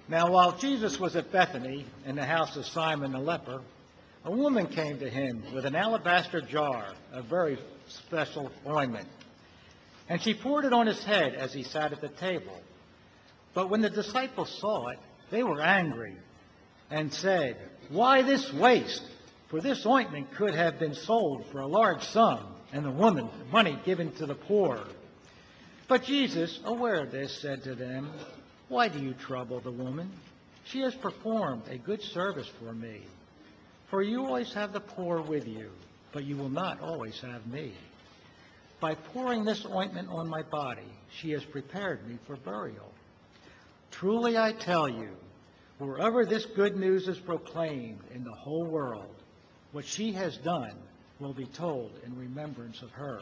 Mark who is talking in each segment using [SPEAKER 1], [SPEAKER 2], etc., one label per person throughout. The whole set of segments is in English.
[SPEAKER 1] Now, while Jesus was at Bethany in the house of Simon the leper, a woman came to him with an alabaster jar of very special ointment, and she poured it on his head as he sat at the table. But when the disciples saw it, they were angry and said, "Why this waste? For this ointment could have been sold for a large sum, and the woman money given to the poor." But Jesus, aware of this, said to them, "Why do you trouble the woman? She has performed a good service for me. For you always have the poor with you, but you will not always have me. By pouring this ointment on my body, she has prepared me for burial. Truly I tell you, wherever this good news is proclaimed in the whole world, what she has done will be told in remembrance of her."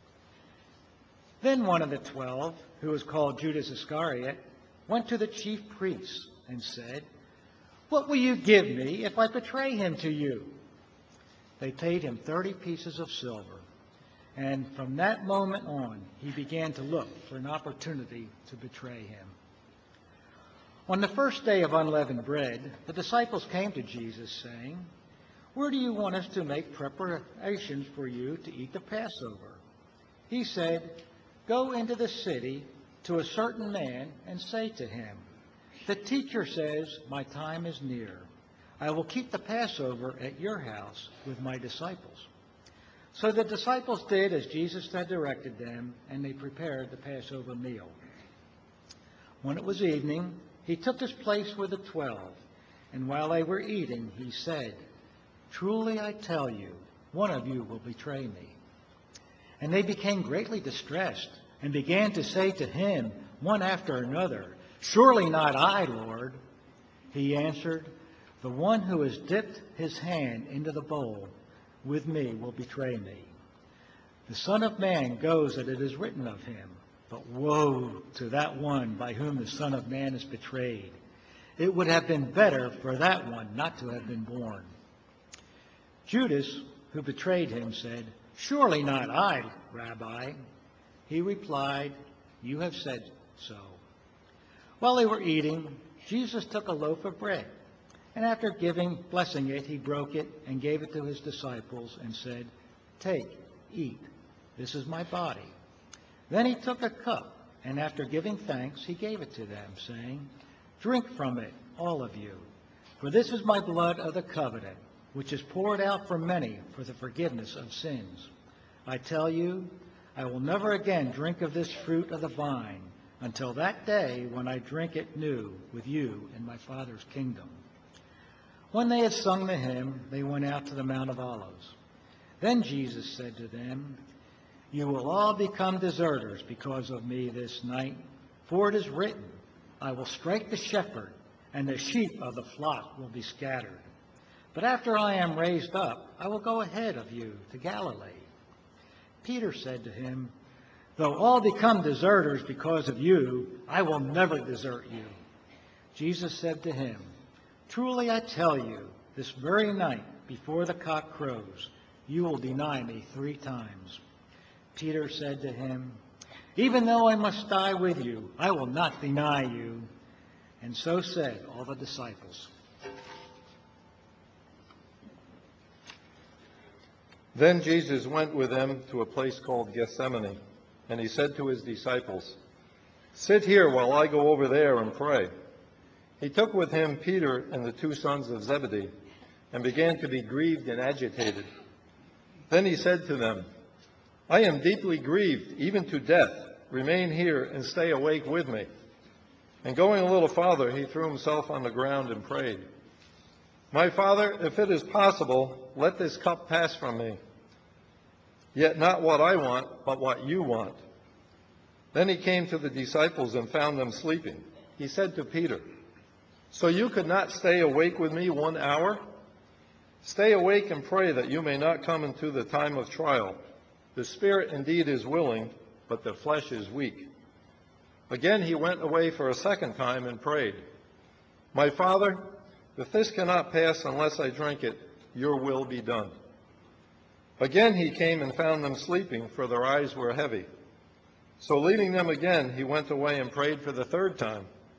[SPEAKER 1] Then one of the 12, who was called Judas Iscariot, went to the chief priests and said, "What will you give me if I betray him to you?" They paid him 30 pieces of silver, and from that moment on he began to look for an opportunity to betray him. On the first day of unleavened bread, the disciples came to Jesus, saying, "Where do you want us to make preparations for you to eat the Passover?" He said, "Go into the city to a certain man and say to him, 'The teacher says, my time is near. I will keep the Passover at your house with my disciples.'" So the disciples did as Jesus had directed them, and they prepared the Passover meal. When it was evening, he took his place with the 12, and while they were eating, he said, "Truly I tell you, one of you will betray me." And they became greatly distressed, and began to say to him, one after another, "Surely not I, Lord." He answered, "The one who has dipped his hand into the bowl with me will betray me. The Son of Man goes as it is written of him, but woe to that one by whom the Son of Man is betrayed. It would have been better for that one not to have been born." Judas, who betrayed him, said, "Surely not I, Rabbi." He replied, "You have said so." While they were eating, Jesus took a loaf of bread, and after blessing it, he broke it and gave it to his disciples and said, "Take, eat. This is my body." Then he took a cup, and after giving thanks, he gave it to them, saying, "Drink from it, all of you, for this is my blood of the covenant, which is poured out for many for the forgiveness of sins. I tell you, I will never again drink of this fruit of the vine until that day when I drink it new with you in my Father's kingdom." When they had sung the hymn, they went out to the Mount of Olives. Then Jesus said to them, "You will all become deserters because of me this night, for it is written, I will strike the shepherd, and the sheep of the flock will be scattered. But after I am raised up, I will go ahead of you to Galilee." Peter said to him, "Though all become deserters because of you, I will never desert you." Jesus said to him, "Truly I tell you, this very night before the cock crows, you will deny me 3 times. Peter said to him, "Even though I must die with you, I will not deny you." And so said all the disciples.
[SPEAKER 2] Then Jesus went with them to a place called Gethsemane, and he said to his disciples, "Sit here while I go over there and pray." He took with him Peter and the 2 sons of Zebedee, and began to be grieved and agitated. Then he said to them, "I am deeply grieved, even to death. Remain here and stay awake with me." And going a little farther, he threw himself on the ground and prayed, "My Father, if it is possible, let this cup pass from me. Yet not what I want, but what you want." Then he came to the disciples and found them sleeping. He said to Peter, "So you could not stay awake with me 1 hour? Stay awake and pray that you may not come into the time of trial. The spirit indeed is willing, but the flesh is weak." Again he went away for a second time and prayed, "My Father, if this cannot pass unless I drink it, your will be done." Again he came and found them sleeping, for their eyes were heavy. So leaving them again, he went away and prayed for the 3rd time,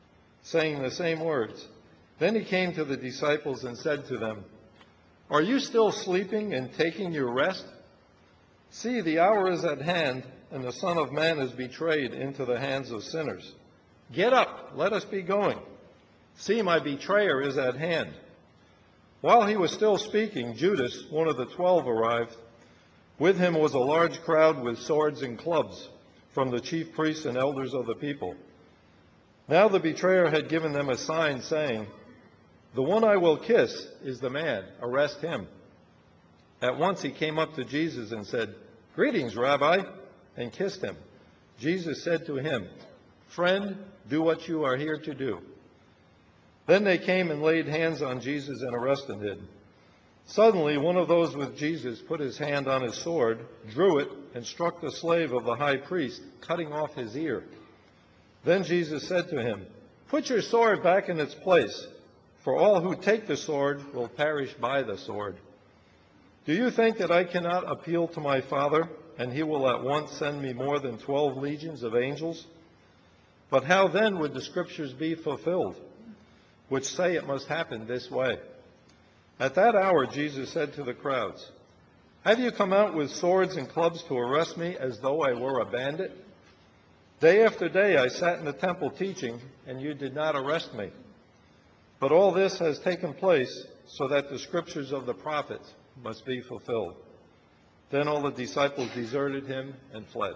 [SPEAKER 2] saying the same words. Then he came to the disciples and said to them, "Are you still sleeping and taking your rest? See, the hour is at hand, and the Son of Man is betrayed into the hands of sinners. Get up, let us be going. See, my betrayer is at hand." While he was still speaking, Judas, one of the 12, arrived. With him was a large crowd with swords and clubs from the chief priests and elders of the people. Now the betrayer had given them a sign, saying, "The one I will kiss is the man. Arrest him." At once he came up to Jesus and said, "Greetings, Rabbi," and kissed him. Jesus said to him, "Friend, do what you are here to do." Then they came and laid hands on Jesus and arrested him. Suddenly one of those with Jesus put his hand on his sword, drew it, and struck the slave of the high priest, cutting off his ear. Then Jesus said to him, "Put your sword back in its place, for all who take the sword will perish by the sword. Do you think that I cannot appeal to my Father, and he will at once send me more than 12 legions of angels? But how then would the scriptures be fulfilled, which say it must happen this way?" At that hour Jesus said to the crowds, "Have you come out with swords and clubs to arrest me as though I were a bandit? Day after day I sat in the temple teaching, and you did not arrest me. But all this has taken place so that the scriptures of the prophets must be fulfilled." Then all the disciples deserted him and fled.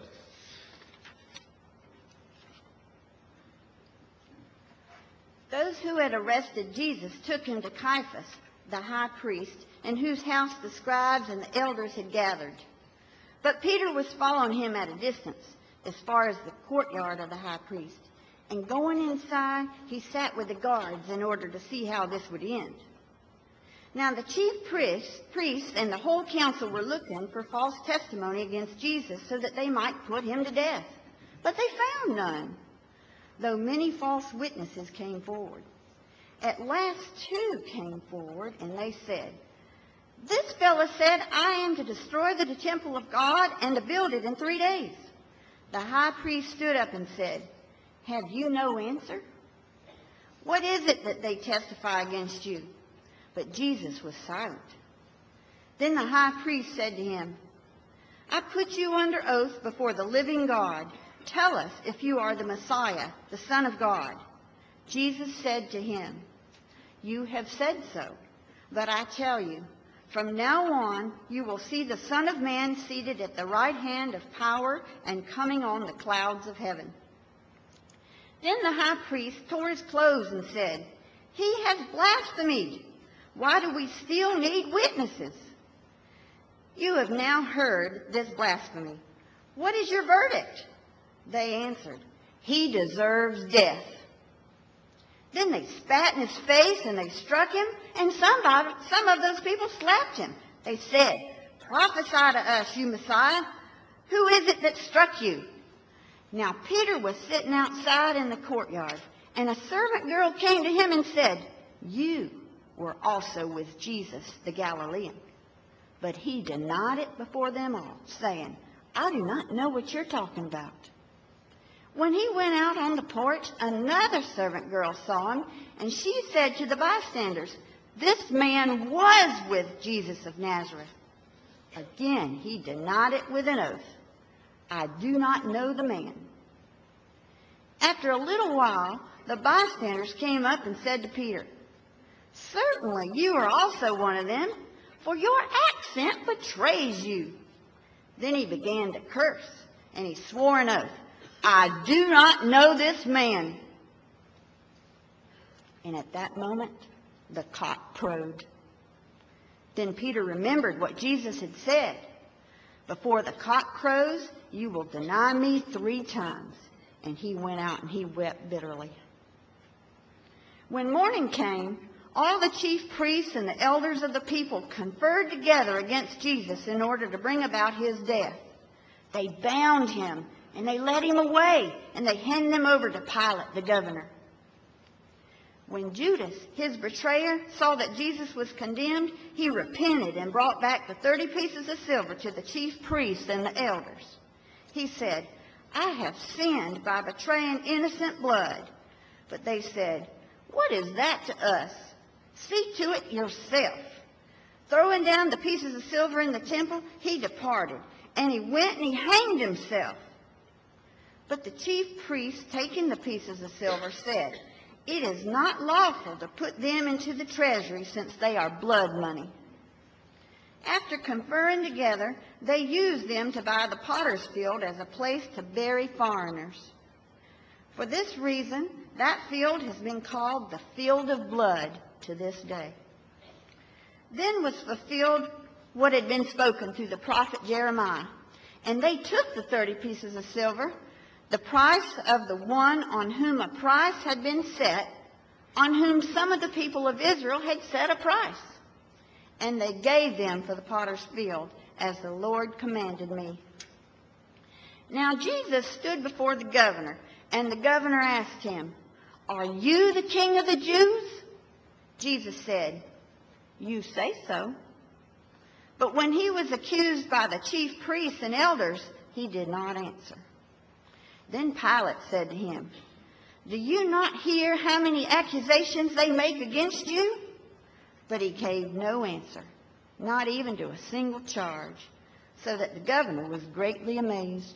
[SPEAKER 3] Those who had arrested Jesus took him to Caiaphas, the high priest, in whose house the scribes and the elders had gathered. But Peter was following him at a distance, as far as the courtyard of the high priest. And going inside, he sat with the guards in order to see how this would end. Now the chief priests and the whole council were looking for false testimony against Jesus so that they might put him to death. But they found none, though many false witnesses came forward. At last 2 came forward, and they said, "This fellow said, 'I am to destroy the temple of God and to build it in 3 days.'" The high priest stood up and said, "Have you no answer? What is it that they testify against you?" But Jesus was silent. Then the high priest said to him, "I put you under oath before the living God. Tell us if you are the Messiah, the Son of God." Jesus said to him, "You have said so, but I tell you, from now on you will see the Son of Man seated at the right hand of power and coming on the clouds of heaven." Then the high priest tore his clothes and said, "He has blasphemed. Why do we still need witnesses? You have now heard this blasphemy. What is your verdict?" They answered, "He deserves death." Then they spat in his face and they struck him, and some of those people slapped him. They said, "Prophesy to us, you Messiah. Who is it that struck you?" Now Peter was sitting outside in the courtyard, and a servant girl came to him and said, "You were also with Jesus the Galilean." But he denied it before them all, saying, "I do not know what you're talking about." When he went out on the porch, another servant girl saw him, and she said to the bystanders, "This man was with Jesus of Nazareth." Again he denied it with an oath, "I do not know the man." After a little while, the bystanders came up and said to Peter, "Certainly you are also one of them, for your accent betrays you." Then he began to curse, and he swore an oath, "I do not know this man." And at that moment, the cock crowed. Then Peter remembered what Jesus had said, "Before the cock crows, you will deny me 3 times." And he went out and he wept bitterly. When morning came, all the chief priests and the elders of the people conferred together against Jesus in order to bring about his death. They bound him, and they led him away, and they handed him over to Pilate, the governor. When Judas, his betrayer, saw that Jesus was condemned, he repented and brought back the 30 pieces of silver to the chief priests and the elders. He said, "I have sinned by betraying innocent blood. But they said, "What is that to us? See to it yourself." Throwing down the pieces of silver in the temple, he departed, and he went and he hanged himself. But the chief priests, taking the pieces of silver, said, "It is not lawful to put them into the treasury, since they are blood money." After conferring together, they used them to buy the potter's field as a place to bury foreigners. For this reason, that field has been called the Field of Blood to this day. Then was fulfilled what had been spoken through the prophet Jeremiah. And they took the 30 pieces of silver, the price of the one on whom a price had been set, on whom some of the people of Israel had set a price. And they gave them for the potter's field, as the Lord commanded me. Now Jesus stood before the governor, and the governor asked him, "Are you the king of the Jews?" Jesus said, "You say so." But when he was accused by the chief priests and elders, he did not answer. Then Pilate said to him, "Do you not hear how many accusations they make against you?" But he gave no answer, not even to a single charge, so that the governor was greatly amazed.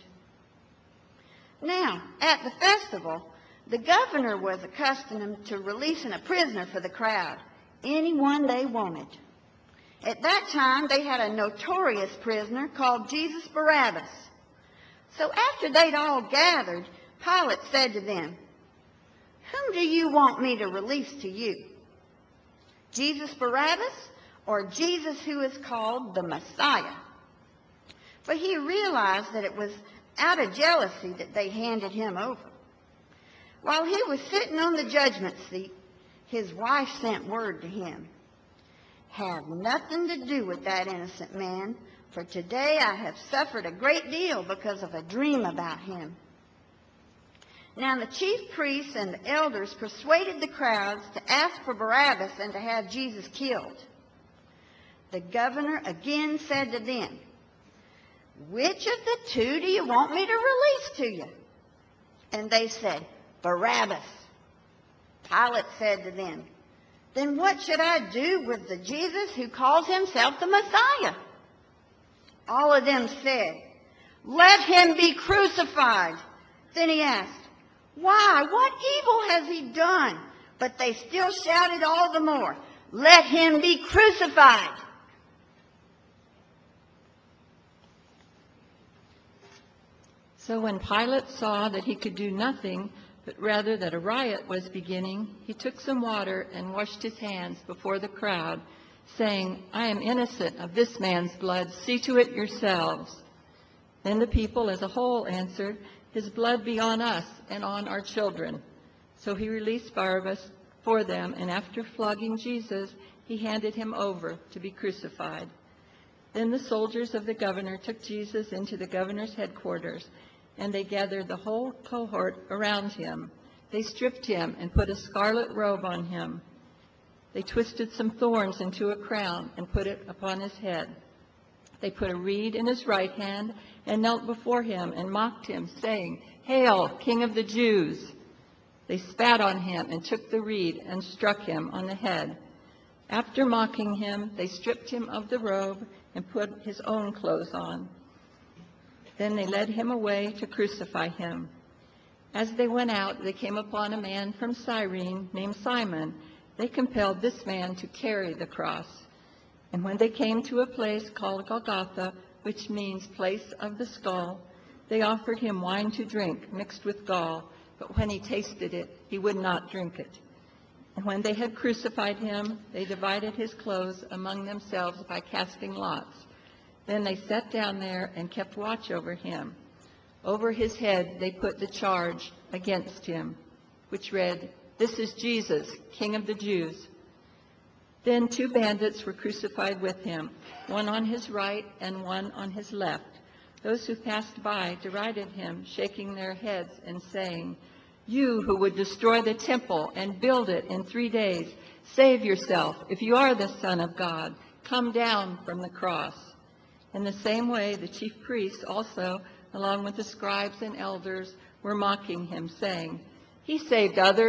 [SPEAKER 3] Now, at the festival, the governor was accustomed to releasing a prisoner for the crowd, anyone they wanted. At that time, they had a notorious prisoner called Jesus Barabbas. So after they'd all gathered, Pilate said to them, "Whom do you want me to release to you? Jesus Barabbas, or Jesus who is called the Messiah?" For he realized that it was out of jealousy that they handed him over. While he was sitting on the judgment seat, his wife sent word to him, "Have nothing to do with that innocent man, for today I have suffered a great deal because of a dream about him." Now the chief priests and the elders persuaded the crowds to ask for Barabbas and to have Jesus killed. The governor again said to them, "Which of the two do you want me to release to you?" And they said, "Barabbas." Pilate said to them, "Then what should I do with the Jesus who calls himself the Messiah?" All of them said, "Let him be crucified." Then he asked, "Why? What evil has he done?" But they still shouted all the more, "Let him be crucified."
[SPEAKER 4] So when Pilate saw that he could do nothing, but rather that a riot was beginning, he took some water and washed his hands before the crowd, saying, "I am innocent of this man's blood. See to it yourselves." Then the people as a whole answered, "His blood be on us and on our children." So he released Barabbas for them, and after flogging Jesus, he handed him over to be crucified. Then the soldiers of the governor took Jesus into the governor's headquarters, and they gathered the whole cohort around him. They stripped him and put a scarlet robe on him. They twisted some thorns into a crown and put it upon his head. They put a reed in his right hand and knelt before him and mocked him, saying, "Hail, King of the Jews!" They spat on him and took the reed and struck him on the head. After mocking him, they stripped him of the robe and put his own clothes on. Then they led him away to crucify him. As they went out, they came upon a man from Cyrene named Simon. They compelled this man to carry the cross. And when they came to a place called Golgotha, which means place of the skull, they offered him wine to drink mixed with gall, but when he tasted it, he would not drink it. And when they had crucified him, they divided his clothes among themselves by casting lots. Then they sat down there and kept watch over him. Over his head they put the charge against him, which read, "This is Jesus, King of the Jews." Then 2 bandits were crucified with him, one on his right and one on his left. Those who passed by derided him, shaking their heads and saying, "You who would destroy the temple and build it in 3 days, save yourself. If you are the Son of God, come down from the cross." In the same way, the chief priests also, along with the scribes and elders, were mocking him, saying, "He saved others.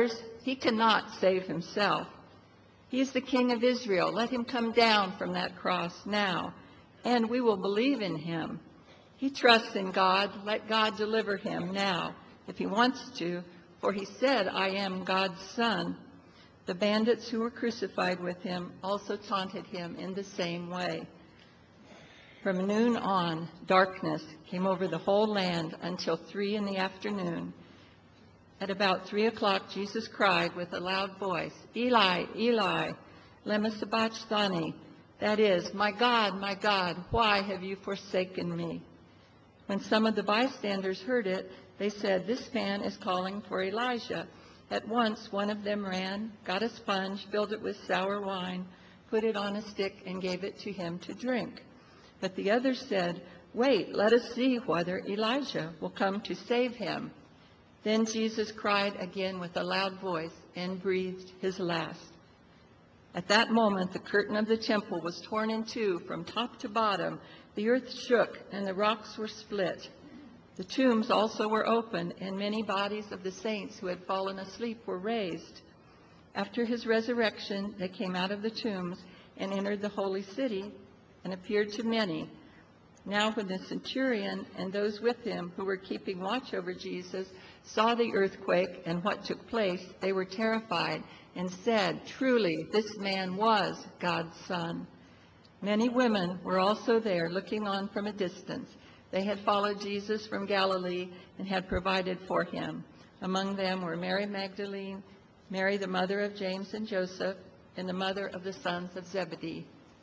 [SPEAKER 4] He cannot save himself. He is the King of Israel. Let him come down from that cross now, and we will believe in him. He trusts in God. Let God deliver him now, if he wants to, for he said, I am God's son. The bandits who were crucified with him also taunted him in the same way. From noon on, darkness came over the whole land until 3 p.m. At about 3 o'clock, Jesus cried with a loud voice, Eli, Eli, lema sabachthani. That is, my God, why have you forsaken me? When some of the bystanders heard it, they said, this man is calling for Elijah. At once one of them ran, got a sponge, filled it with sour wine, put it on a stick, and gave it to him to drink. But the others said, wait, let us see whether Elijah will come to save him. Then Jesus cried again with a loud voice and breathed his last. At that moment, the curtain of the temple was torn in two from top to bottom. The earth shook and the rocks were split. The tombs also were opened, and many bodies of the saints who had fallen asleep were raised. After his resurrection, they came out of the tombs and entered the holy city and appeared to many. Now when the centurion and those with him who were keeping watch over Jesus saw the earthquake and what took place, they were terrified and said, truly, this man was God's son. Many women were also there looking on from a distance. They had followed Jesus from Galilee and had provided for him. Among them were Mary Magdalene, Mary the mother of James and Joseph, and the mother of the sons of Zebedee.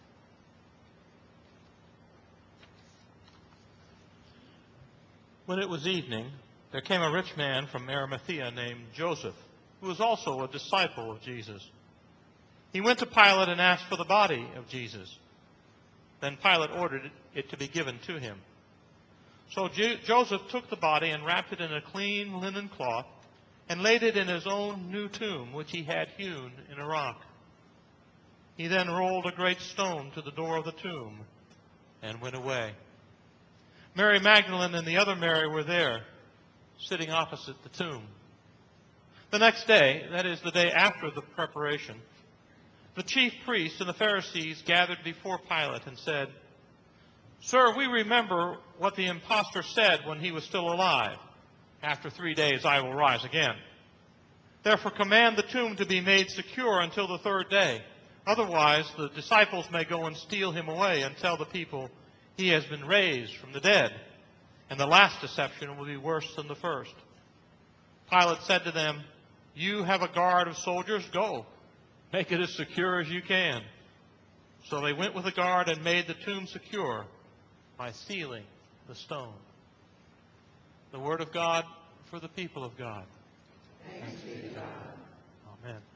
[SPEAKER 5] When it was evening, there came a rich man from Arimathea named Joseph, who was also a disciple of Jesus. He went to Pilate and asked for the body of Jesus. Then Pilate ordered it to be given to him. So Joseph took the body and wrapped it in a clean linen cloth and laid it in his own new tomb, which he had hewn in a rock. He then rolled a great stone to the door of the tomb and went away. Mary Magdalene and the other Mary were there, sitting opposite the tomb. The next day, that is, the day after the preparation, the chief priests and the Pharisees gathered before Pilate and said, Sir, we remember what the impostor said when he was still alive. After 3 days I will rise again. Therefore command the tomb to be made secure until the 3rd day. Otherwise the disciples may go and steal him away and tell the people he has been raised from the dead, and the last deception will be worse than the first. Pilate said to them, You have a guard of soldiers, go. Make it as secure as you can. So they went with a guard and made the tomb secure by sealing the stone. The word of God for the people of God. Thanks be to God. Amen.